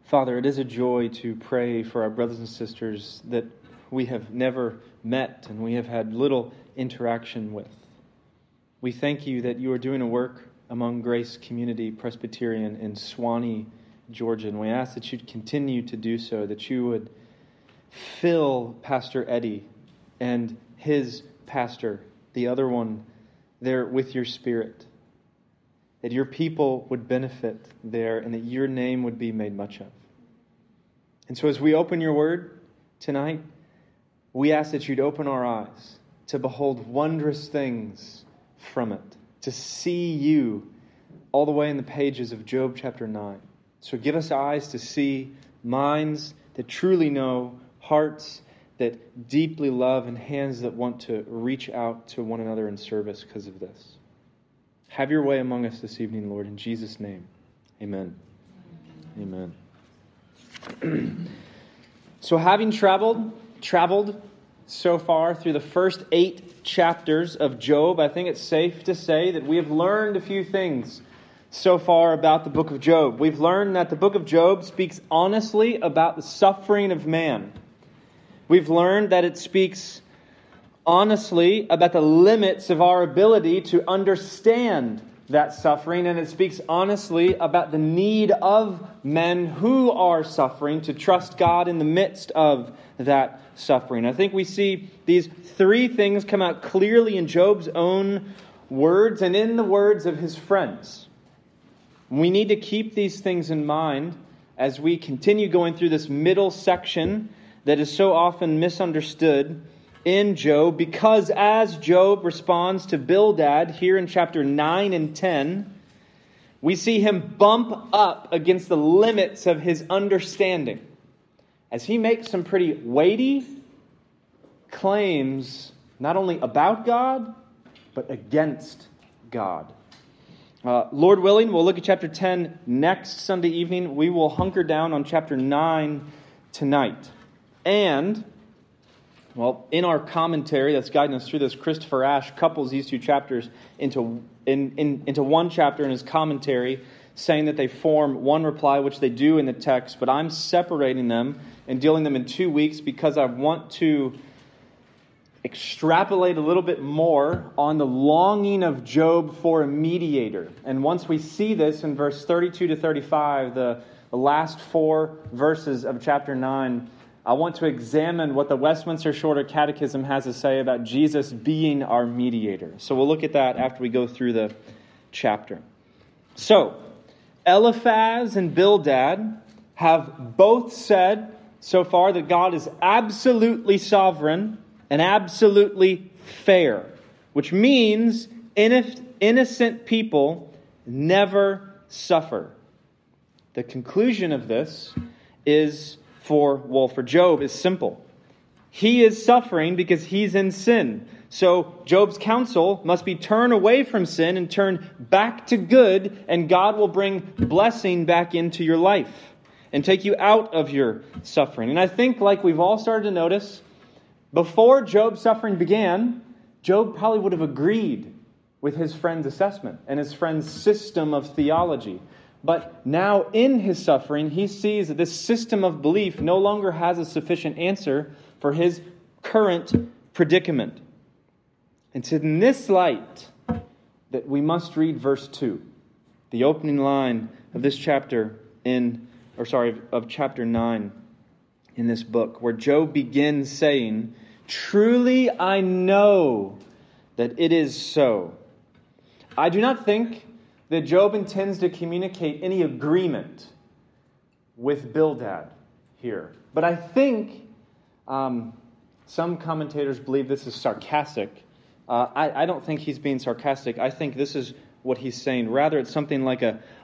Father, it is a joy to pray for our brothers and sisters that we have never met and we have had little interaction with. We thank you that you are doing a work among Grace Community Presbyterian in Suwanee, Georgia, and we ask that you'd continue to do so, that you would fill Pastor Eddie and his pastor, the other one, there with your Spirit, that your people would benefit there and that your name would be made much of. And so as we open your word tonight, we ask that you'd open our eyes to behold wondrous things from it, to see you all the way in the pages of Job chapter 9. So give us eyes to see, minds that truly know, hearts that deeply love, and hands that want to reach out to one another in service because of this. Have your way among us this evening, Lord, in Jesus' name. Amen. Amen. So having traveled so far through the first 8 chapters of Job, I think it's safe to say that we have learned a few things so far about the book of Job. We've learned that the book of Job speaks honestly about the suffering of man. We've learned that it speaks honestly about the limits of our ability to understand that suffering, and it speaks honestly about the need of men who are suffering to trust God in the midst of that suffering. I think we see these 3 things come out clearly in Job's own words and in the words of his friends. We need to keep these things in mind as we continue going through this middle section that is so often misunderstood in Job, because as Job responds to Bildad here in chapter 9 and 10, we see him bump up against the limits of his understanding as he makes some pretty weighty claims, not only about God, but against God. Lord willing, we'll look at chapter 10 next Sunday evening. We will hunker down on chapter 9 tonight. And well, in our commentary that's guiding us through this, Christopher Ash couples these 2 chapters into one chapter in his commentary, saying that they form one reply, which they do in the text, but I'm separating them and dealing them in 2 weeks because I want to extrapolate a little bit more on the longing of Job for a mediator. And once we see this in verse 32 to 35, the last 4 verses of chapter 9, I want to examine what the Westminster Shorter Catechism has to say about Jesus being our mediator. So we'll look at that after we go through the chapter. So, Eliphaz and Bildad have both said so far that God is absolutely sovereign and absolutely fair, which means innocent people never suffer. The conclusion of this is for Job is simple. He is suffering because he's in sin. So Job's counsel must be turn away from sin and turn back to good, and God will bring blessing back into your life and take you out of your suffering. And I think, like we've all started to notice, before Job's suffering began, Job probably would have agreed with his friend's assessment and his friend's system of theology. But now in his suffering, he sees that this system of belief no longer has a sufficient answer for his current predicament. It's in this light that we must read verse 2, the opening line of this chapter of chapter 9 in this book, where Job begins saying, "Truly I know that it is so." I do not think that Job intends to communicate any agreement with Bildad here. But I think some commentators believe this is sarcastic. I don't think he's being sarcastic. I think this is what he's saying. Rather, it's something like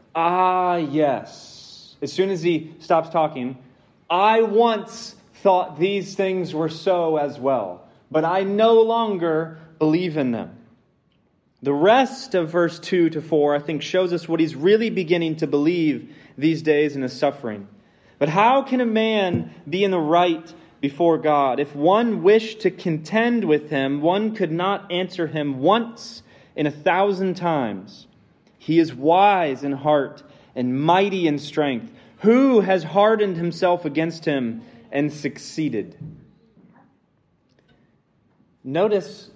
yes. As soon as he stops talking, I once thought these things were so as well, but I no longer believe in them. The rest of verse 2 to 4, I think, shows us what he's really beginning to believe these days in his suffering. But how can a man be in the right before God? If one wished to contend with him, one could not answer him once in 1,000 times. He is wise in heart and mighty in strength. Who has hardened himself against him and succeeded? Notice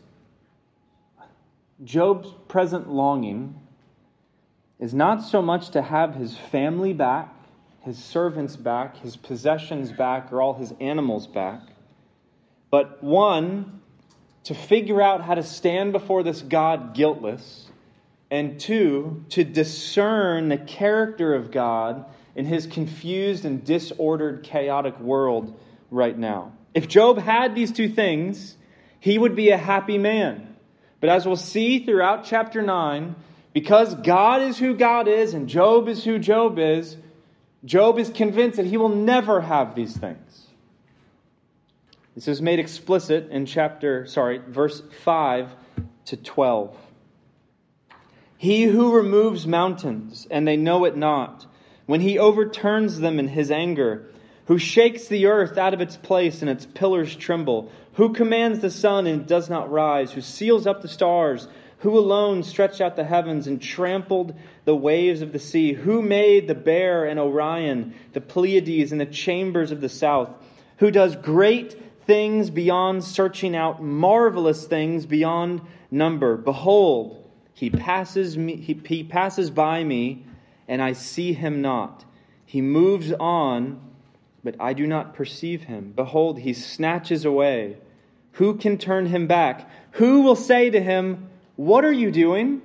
Job's present longing is not so much to have his family back, his servants back, his possessions back, or all his animals back, but one, to figure out how to stand before this God guiltless, and two, to discern the character of God in his confused and disordered, chaotic world right now. If Job had these two things, he would be a happy man. But as we'll see throughout chapter 9, because God is who God is and Job is who Job is convinced that he will never have these things. This is made explicit in verse 5 to 12. He who removes mountains, and they know it not, when he overturns them in his anger, who shakes the earth out of its place and its pillars tremble, who commands the sun and it does not rise, who seals up the stars, who alone stretched out the heavens and trampled the waves of the sea, who made the Bear and Orion, the Pleiades and the chambers of the south, who does great things beyond searching out, marvelous things beyond number. Behold, he passes by me, and I see him not. He moves on, but I do not perceive him. Behold, he snatches away. Who can turn him back? Who will say to him, what are you doing?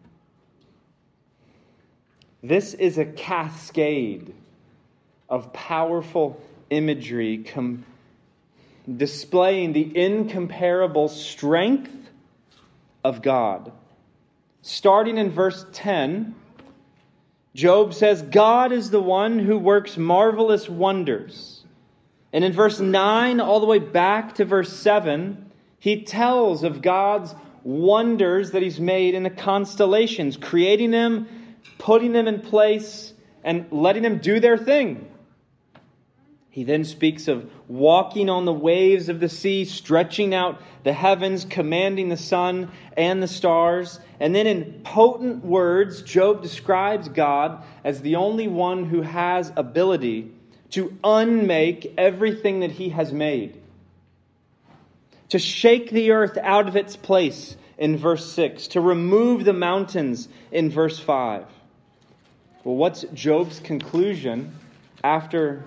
This is a cascade of powerful imagery displaying the incomparable strength of God. Starting in verse 10, Job says, God is the one who works marvelous wonders. And in verse 9, all the way back to verse 7, he tells of God's wonders that he's made in the constellations, creating them, putting them in place, and letting them do their thing. He then speaks of walking on the waves of the sea, stretching out the heavens, commanding the sun and the stars. And then in potent words, Job describes God as the only one who has ability to unmake everything that he has made. To shake the earth out of its place in verse 6. To remove the mountains in verse 5. Well, what's Job's conclusion after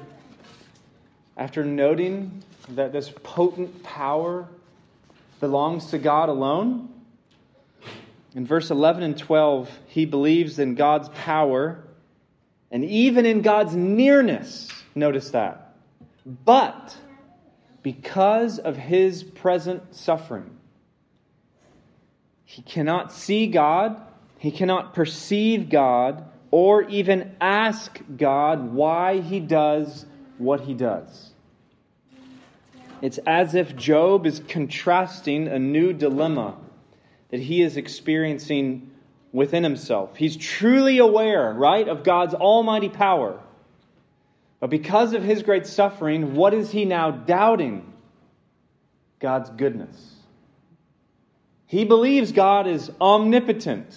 noting that this potent power belongs to God alone? In verse 11 and 12, he believes in God's power and even in God's nearness. Notice that. But because of his present suffering, he cannot see God, he cannot perceive God, or even ask God why he does what he does. It's as if Job is contrasting a new dilemma that he is experiencing within himself. He's truly aware, right, of God's almighty power. But because of his great suffering, what is he now doubting? God's goodness. He believes God is omnipotent,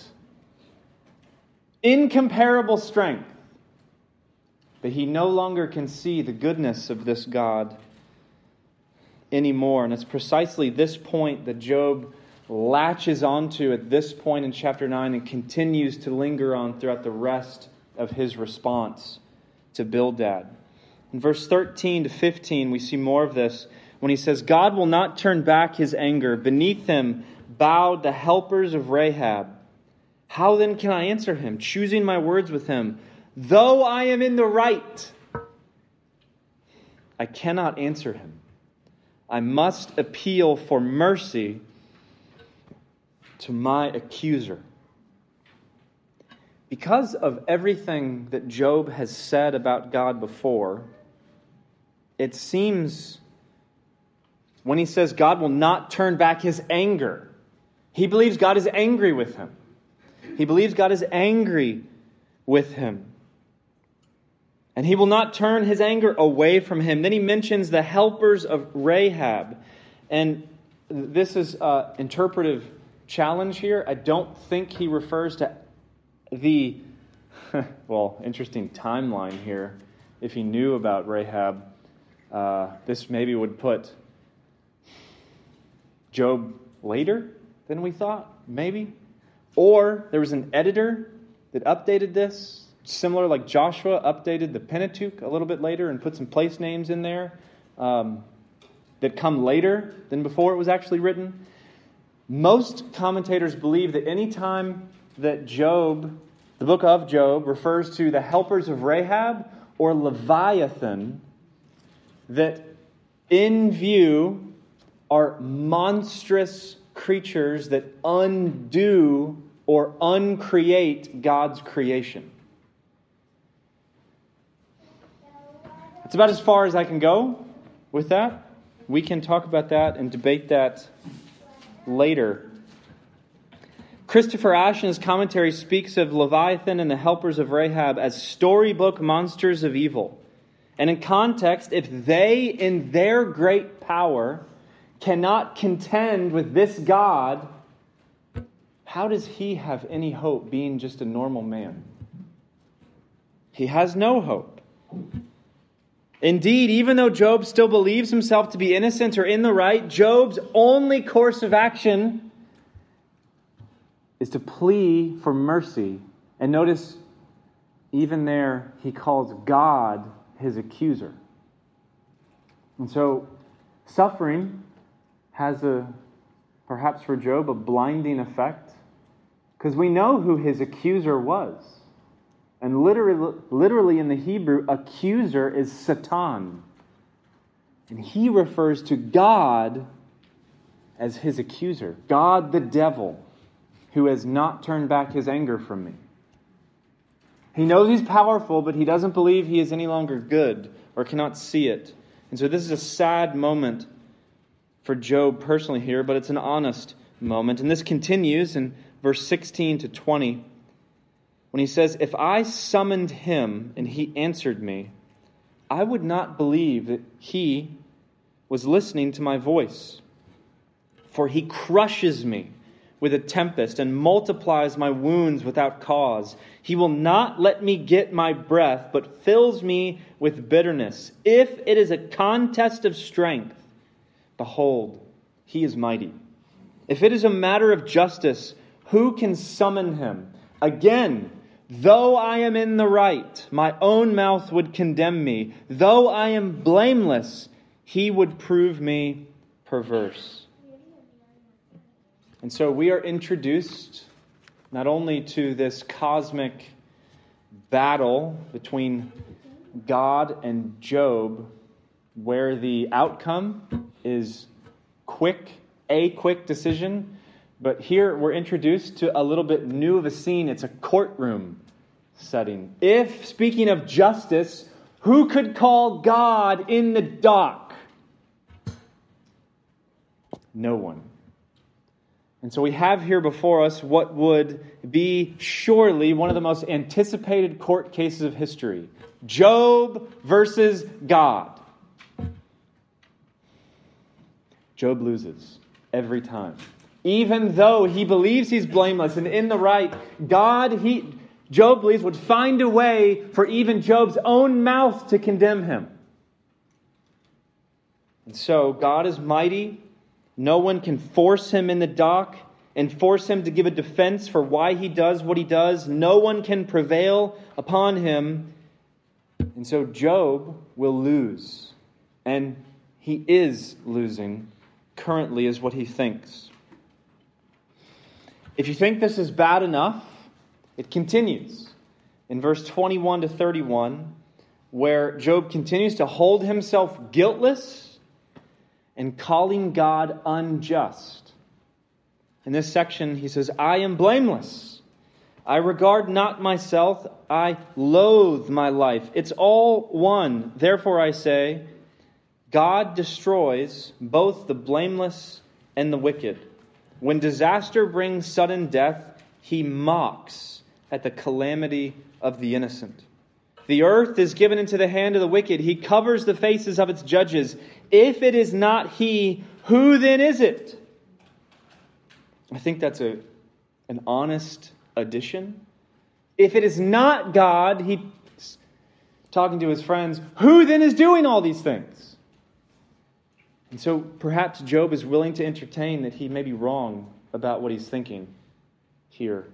incomparable strength. But he no longer can see the goodness of this God anymore. And it's precisely this point that Job latches onto at this point in chapter 9 and continues to linger on throughout the rest of his response to Bildad. In verse 13 to 15, we see more of this when he says, God will not turn back his anger. Beneath him bowed the helpers of Rahab. How then can I answer him, choosing my words with him? Though I am in the right, I cannot answer him. I must appeal for mercy to my accuser. Because of everything that Job has said about God before, it seems when he says God will not turn back his anger, he believes God is angry with him. He believes God is angry with him. And he will not turn his anger away from him. Then he mentions the helpers of Rahab. And this is an interpretive challenge here. I don't think he refers to the, interesting timeline here. if he knew about Rahab, this maybe would put Job later than we thought, maybe. Or there was an editor that updated this, similar like Joshua updated the Pentateuch a little bit later and put some place names in there that come later than before it was actually written. Most commentators believe that any time that Job, the book of Job, refers to the helpers of Rahab or Leviathan, that in view are monstrous creatures that undo or uncreate God's creation. That's about as far as I can go with that. We can talk about that and debate that later. Christopher Ash in his commentary speaks of Leviathan and the helpers of Rahab as storybook monsters of evil. And in context, if they in their great power cannot contend with this God, how does he have any hope being just a normal man? He has no hope. Indeed, even though Job still believes himself to be innocent or in the right, Job's only course of action is to plea for mercy. And notice, even there, he calls God his accuser. And so, suffering has perhaps for Job, a blinding effect. Because we know who his accuser was. And literally in the Hebrew, accuser is Satan. And he refers to God as his accuser. God the devil, who has not turned back his anger from me. He knows he's powerful, but he doesn't believe he is any longer good or cannot see it. And so this is a sad moment for Job personally here, but it's an honest moment. And this continues in verse 16 to 20. When he says, "If I summoned him and he answered me, I would not believe that he was listening to my voice. For he crushes me with a tempest and multiplies my wounds without cause. He will not let me get my breath, but fills me with bitterness. If it is a contest of strength, behold, he is mighty. If it is a matter of justice, who can summon him? Again, though I am in the right, my own mouth would condemn me. Though I am blameless, he would prove me perverse." And so we are introduced not only to this cosmic battle between God and Job, where the outcome is a quick decision, but here we're introduced to a little bit new of a scene. It's a courtroom setting. If, speaking of justice, who could call God in the dock? No one. And so we have here before us what would be surely one of the most anticipated court cases of history. Job versus God. Job loses every time. Even though he believes he's blameless and in the right, Job believes, would find a way for even Job's own mouth to condemn him. And so God is mighty. No one can force him in the dock and force him to give a defense for why he does what he does. No one can prevail upon him. And so Job will lose. And he is losing currently, is what he thinks. If you think this is bad enough, it continues in verse 21 to 31, where Job continues to hold himself guiltless and calling God unjust. In this section, he says, "I am blameless. I regard not myself. I loathe my life. It's all one. Therefore I say, God destroys both the blameless and the wicked. When disaster brings sudden death, he mocks at the calamity of the innocent. The earth is given into the hand of the wicked. He covers the faces of its judges. If it is not he, who then is it?" I think that's an honest addition. If it is not God, he talking to his friends, who then is doing all these things? And so perhaps Job is willing to entertain that he may be wrong about what he's thinking here.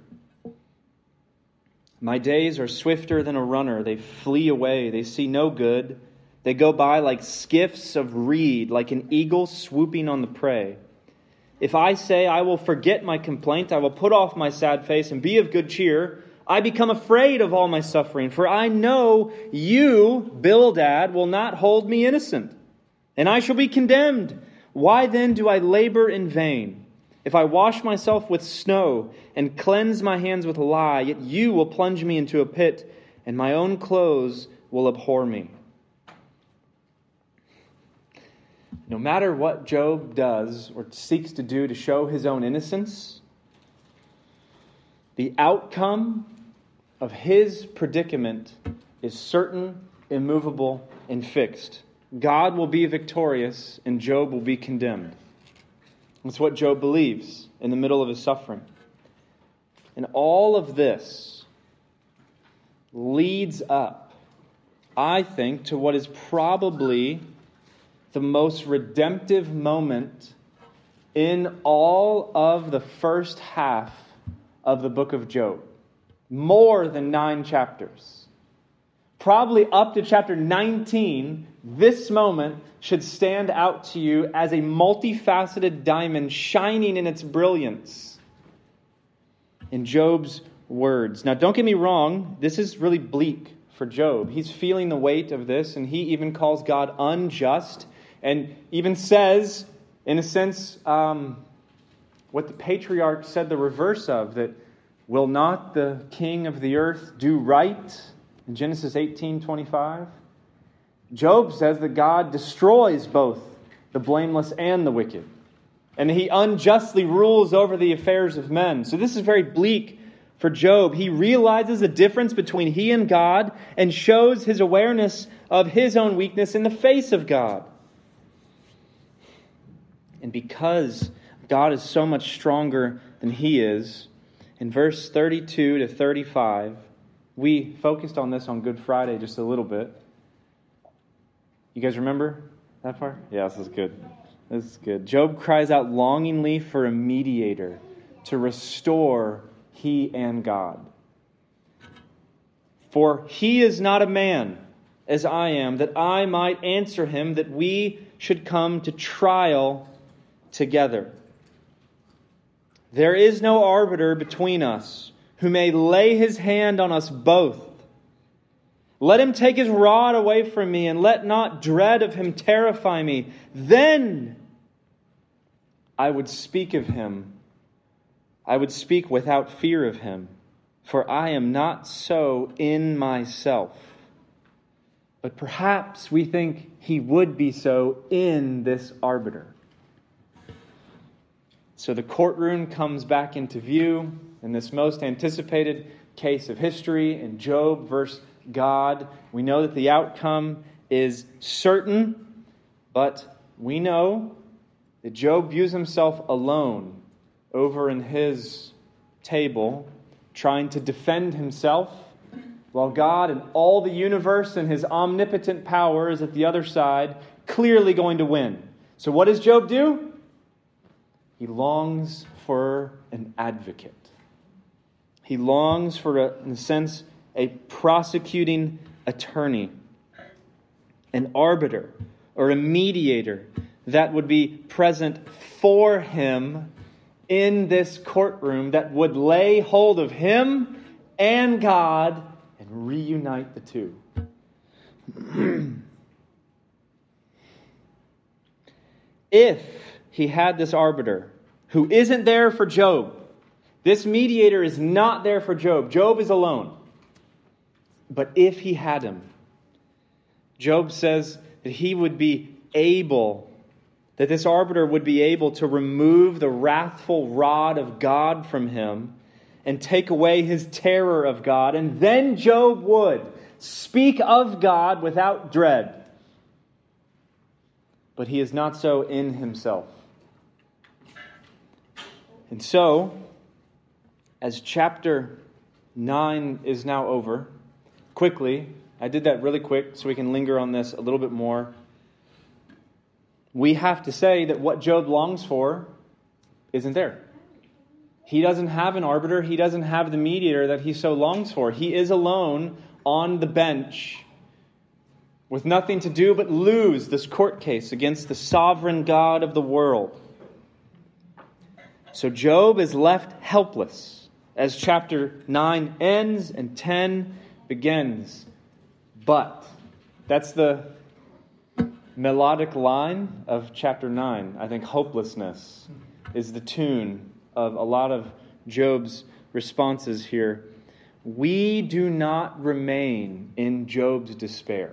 My days are swifter than a runner. They flee away. They see no good. They go by like skiffs of reed, like an eagle swooping on the prey. If I say I will forget my complaint, I will put off my sad face and be of good cheer, I become afraid of all my suffering, for I know you, Bildad, will not hold me innocent, and I shall be condemned. Why then do I labor in vain? If I wash myself with snow and cleanse my hands with lye, yet you will plunge me into a pit, and my own clothes will abhor me. No matter what Job does or seeks to do to show his own innocence, the outcome of his predicament is certain, immovable, and fixed. God will be victorious and Job will be condemned. That's what Job believes in the middle of his suffering. And all of this leads up, I think, to what is probably the most redemptive moment in all of the first half of the book of Job. More than 9 chapters. Probably up to chapter 19, this moment should stand out to you as a multifaceted diamond shining in its brilliance. In Job's words. Now, don't get me wrong, this is really bleak for Job. He's feeling the weight of this, and he even calls God unjust, and even says, in a sense, what the patriarch said the reverse of, that will not the king of the earth do right? In Genesis 18:25. Job says that God destroys both the blameless and the wicked. And he unjustly rules over the affairs of men. So this is very bleak for Job. He realizes the difference between he and God and shows his awareness of his own weakness in the face of God. And because God is so much stronger than he is, in verse 32 to 35, we focused on this on Good Friday just a little bit. You guys remember that part? Yeah, this is good. This is good. Job cries out longingly for a mediator to restore he and God. For he is not a man, as I am, that I might answer him, that we should come to trial together. There is no arbiter between us who may lay his hand on us both. Let him take his rod away from me, and let not dread of him terrify me. Then I would speak of him. I would speak without fear of him, for I am not so in myself. But perhaps we think he would be so in this arbiter. So the courtroom comes back into view in this most anticipated case of history in Job versus God. We know that the outcome is certain, but we know that Job views himself alone over in his table, trying to defend himself, while God and all the universe and his omnipotent power is at the other side, clearly going to win. So what does Job do? He longs for an advocate. He longs for, in a sense, a prosecuting attorney, an arbiter, or a mediator that would be present for him in this courtroom, that would lay hold of him and God and reunite the two. If he had this arbiter who isn't there for Job, this mediator is not there for Job. Job is alone. But if he had him, Job says that he would be able, that this arbiter would be able to remove the wrathful rod of God from him and take away his terror of God. And then Job would speak of God without dread. But he is not so in himself. And so, as chapter 9 is now over, quickly, I did that really quick so we can linger on this a little bit more. We have to say that what Job longs for isn't there. He doesn't have an arbiter. He doesn't have the mediator that he so longs for. He is alone on the bench with nothing to do but lose this court case against the sovereign God of the world. So Job is left helpless as chapter 9 ends and 10 begins. But that's the melodic line of chapter 9. I think hopelessness is the tune of a lot of Job's responses here. We do not remain in Job's despair.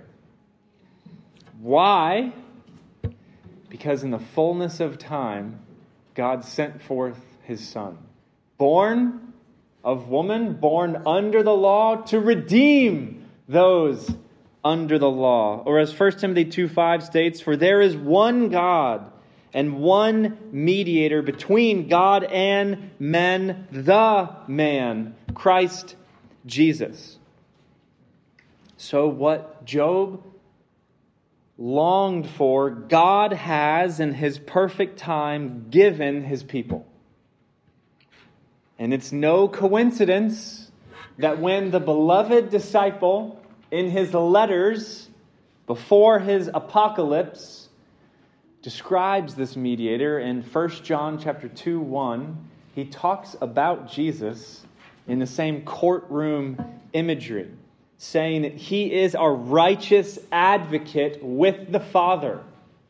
Why? Because in the fullness of time, God sent forth His Son, born of woman, born under the law, to redeem those under the law. Or as 1 Timothy 2:5 states, for there is one God and one mediator between God and men, the man, Christ Jesus. So what Job longed for, God has in His perfect time given His people. And it's no coincidence that when the beloved disciple in his letters before his apocalypse describes this mediator in 1 John chapter 2:1, he talks about Jesus in the same courtroom imagery, saying that He is our righteous advocate with the Father.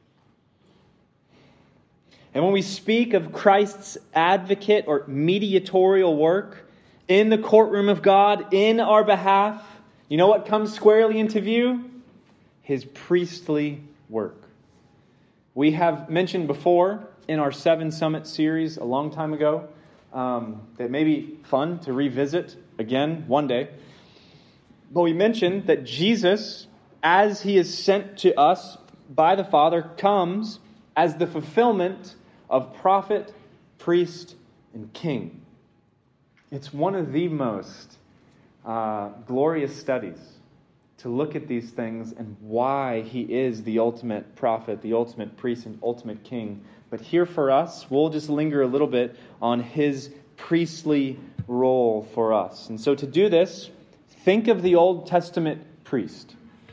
And when we speak of Christ's advocate or mediatorial work in the courtroom of God in our behalf, you know what comes squarely into view? His priestly work. We have mentioned before in our 7 Summit series a long time ago that may be fun to revisit again one day. But we mentioned that Jesus, as He is sent to us by the Father, comes as the fulfillment of prophet, priest, and king. It's one of the most glorious studies to look at these things and why He is the ultimate prophet, the ultimate priest, and ultimate king. But here for us, we'll just linger a little bit on His priestly role for us. And so to do this, think of the Old Testament priest.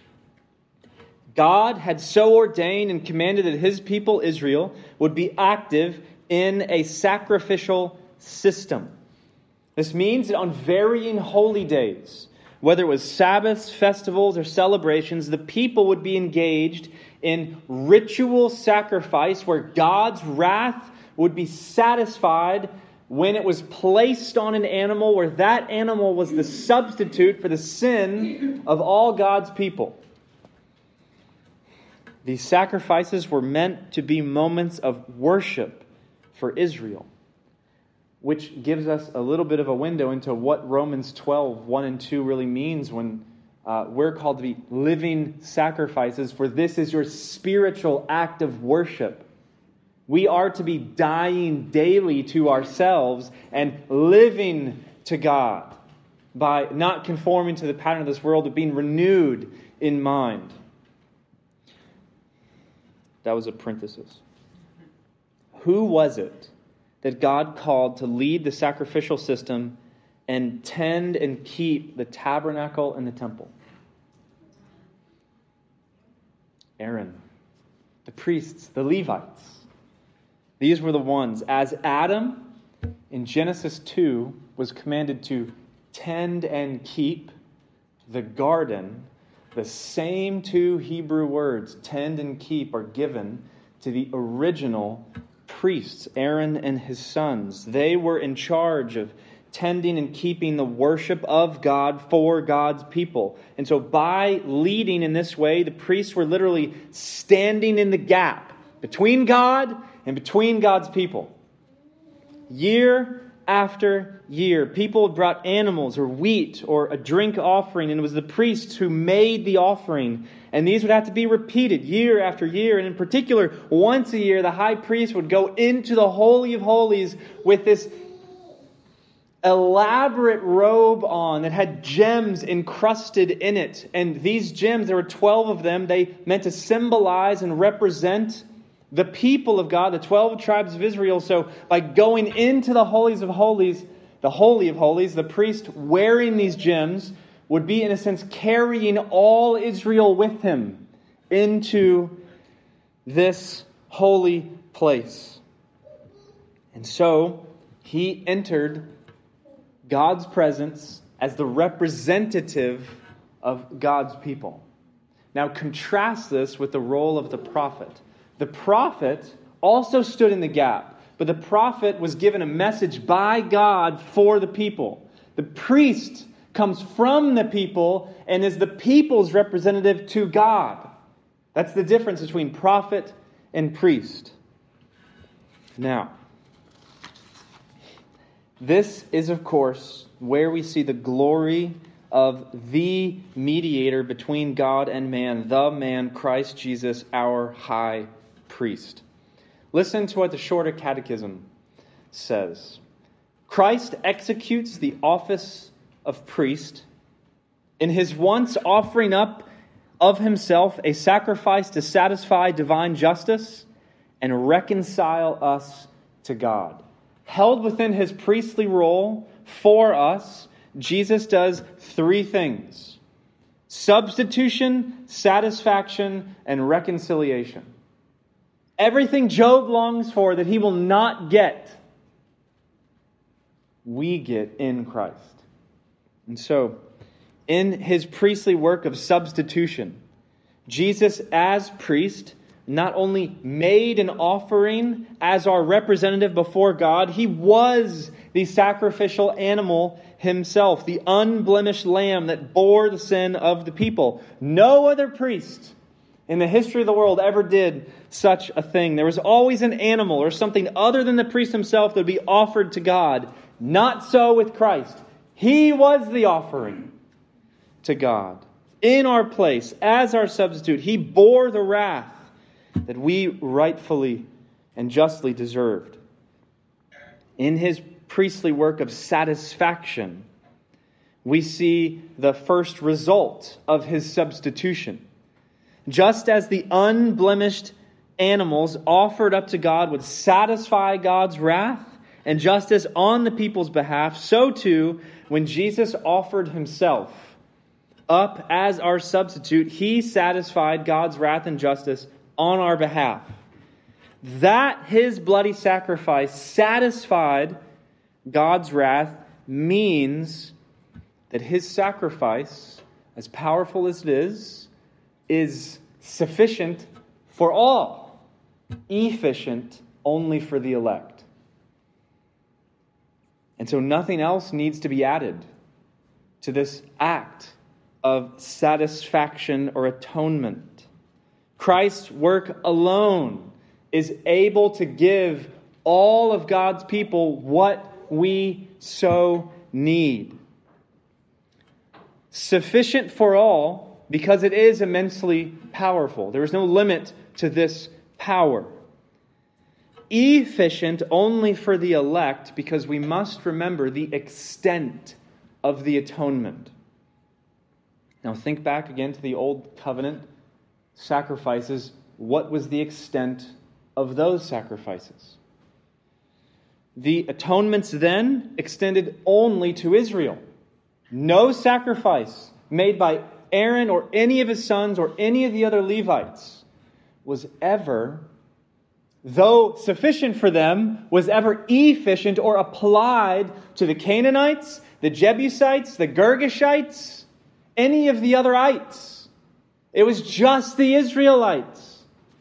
God had so ordained and commanded that His people, Israel, would be active in a sacrificial system. This means that on varying holy days, whether it was Sabbaths, festivals, or celebrations, the people would be engaged in ritual sacrifice where God's wrath would be satisfied when it was placed on an animal, where that animal was the substitute for the sin of all God's people. These sacrifices were meant to be moments of worship for Israel, which gives us a little bit of a window into what Romans 12:1 and 2 really means when we're called to be living sacrifices, for this is your spiritual act of worship. We are to be dying daily to ourselves and living to God by not conforming to the pattern of this world, but being renewed in mind. That was a parenthesis. Who was it that God called to lead the sacrificial system and tend and keep the tabernacle and the temple? Aaron, the priests, the Levites. These were the ones. As Adam in Genesis 2 was commanded to tend and keep the garden, the same 2 Hebrew words, tend and keep, are given to the original priests, Aaron and his sons. They were in charge of tending and keeping the worship of God for God's people. And so by leading in this way, the priests were literally standing in the gap between God and between God's people. Year after year, people brought animals or wheat or a drink offering, and it was the priests who made the offering. And these would have to be repeated year after year. And in particular, once a year, the high priest would go into the Holy of Holies with this elaborate robe on that had gems encrusted in it. And these gems, there were 12 of them, they meant to symbolize and represent the people of God, the 12 tribes of Israel. So by going into the holies of holies, the Holy of Holies, the priest wearing these gems would be, in a sense, carrying all Israel with him into this holy place. And so he entered God's presence as the representative of God's people. Now contrast this with the role of the prophet. The prophet also stood in the gap, but the prophet was given a message by God for the people. The priest comes from the people and is the people's representative to God. That's the difference between prophet and priest. Now, this is, of course, where we see the glory of the mediator between God and man, the man Christ Jesus, our high priest. Listen to what the Shorter Catechism says. Christ executes the office of priest in his once offering up of himself a sacrifice to satisfy divine justice and reconcile us to God. Held within his priestly role for us, Jesus does three things: substitution, satisfaction, and reconciliation. Everything Job longs for that he will not get, we get in Christ. And so, in his priestly work of substitution, Jesus as priest not only made an offering as our representative before God, he was the sacrificial animal himself, the unblemished lamb that bore the sin of the people. No other priest in the history of the world ever did such a thing. There was always an animal or something other than the priest himself that would be offered to God. Not so with Christ. He was the offering to God. In our place, as our substitute, he bore the wrath that we rightfully and justly deserved. In his priestly work of satisfaction, we see the first result of his substitution. Just as the unblemished animals offered up to God would satisfy God's wrath, and just as on the people's behalf, so too, when Jesus offered himself up as our substitute, he satisfied God's wrath and justice on our behalf. That his bloody sacrifice satisfied God's wrath means that his sacrifice, as powerful as it is sufficient for all, efficient only for the elect. And so nothing else needs to be added to this act of satisfaction or atonement. Christ's work alone is able to give all of God's people what we so need. Sufficient for all because it is immensely powerful. There is no limit to this power. Efficient only for the elect because we must remember the extent of the atonement. Now think back again to the Old Covenant sacrifices. What was the extent of those sacrifices? The atonements then extended only to Israel. No sacrifice made by Aaron or any of his sons or any of the other Levites was ever, though sufficient for them, was ever efficient or applied to the Canaanites, the Jebusites, the Girgashites, any of the other ites. It was just the Israelites.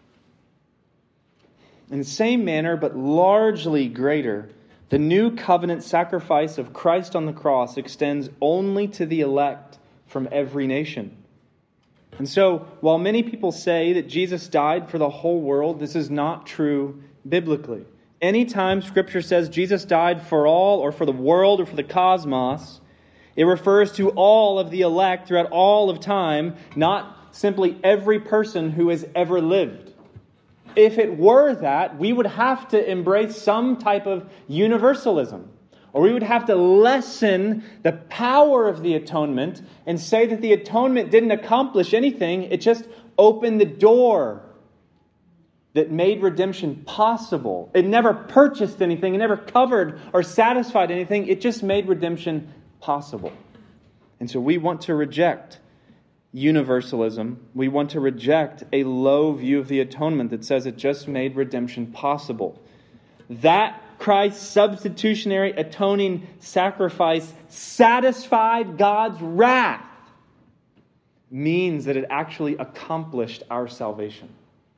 In the same manner, but largely greater, the new covenant sacrifice of Christ on the cross extends only to the elect from every nation. And so, while many people say that Jesus died for the whole world, this is not true biblically. Anytime Scripture says Jesus died for all, or for the world, or for the cosmos, it refers to all of the elect throughout all of time, not simply every person who has ever lived. If it were that, we would have to embrace some type of universalism, Or we would have to lessen the power of the atonement and say that the atonement didn't accomplish anything. It just opened the door that made redemption possible. It never purchased anything. It never covered or satisfied anything. It just made redemption possible. And so we want to reject universalism. We want to reject a low view of the atonement that says it just made redemption possible. That Christ's substitutionary atoning sacrifice satisfied God's wrath means that it actually accomplished our salvation.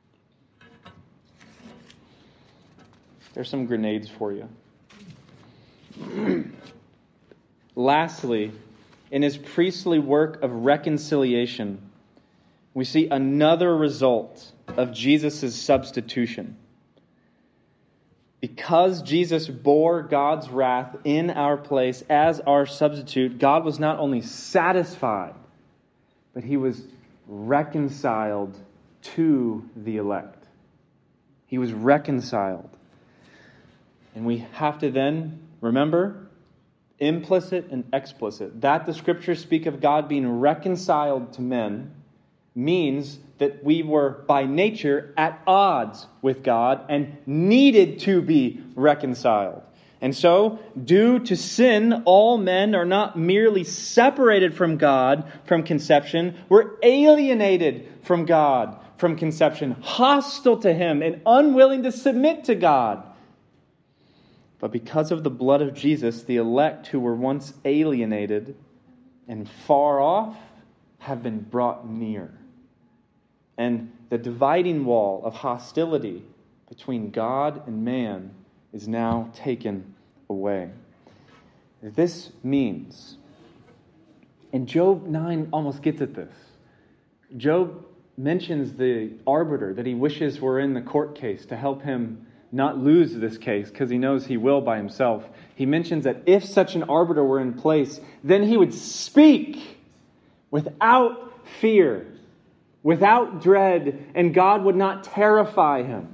There's some grenades for you. Lastly, in his priestly work of reconciliation, we see another result of Jesus' substitution. Because Jesus bore God's wrath in our place as our substitute, God was not only satisfied, but He was reconciled to the elect. He was reconciled. And we have to then remember implicit and explicit. That the Scriptures speak of God being reconciled to men means that we were by nature at odds with God and needed to be reconciled. And so, due to sin, all men are not merely separated from God from conception, we're alienated from God from conception, hostile to Him and unwilling to submit to God. But because of the blood of Jesus, the elect who were once alienated and far off have been brought near. And the dividing wall of hostility between God and man is now taken away. This means, and Job 9 almost gets at this. Job mentions the arbiter that he wishes were in the court case to help him not lose this case because he knows he will by himself. He mentions that if such an arbiter were in place, then he would speak without fear, without dread, and God would not terrify him.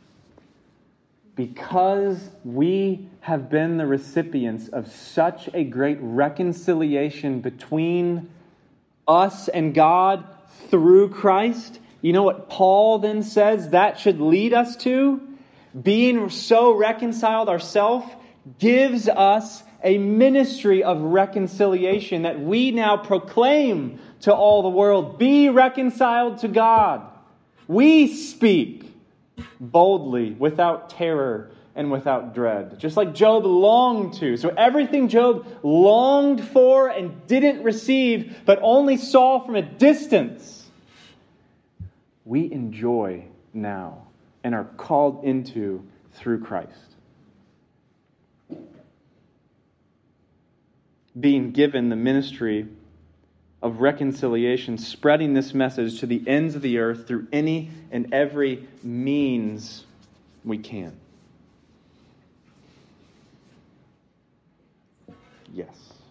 Because we have been the recipients of such a great reconciliation between us and God through Christ, you know what Paul then says that should lead us to? Being so reconciled ourselves gives us a ministry of reconciliation that we now proclaim to all the world. Be reconciled to God. We speak boldly, without terror and without dread, just like Job longed to. So everything Job longed for and didn't receive, but only saw from a distance, we enjoy now and are called into through Christ. Being given the ministry of reconciliation, spreading this message to the ends of the earth through any and every means we can. Yes.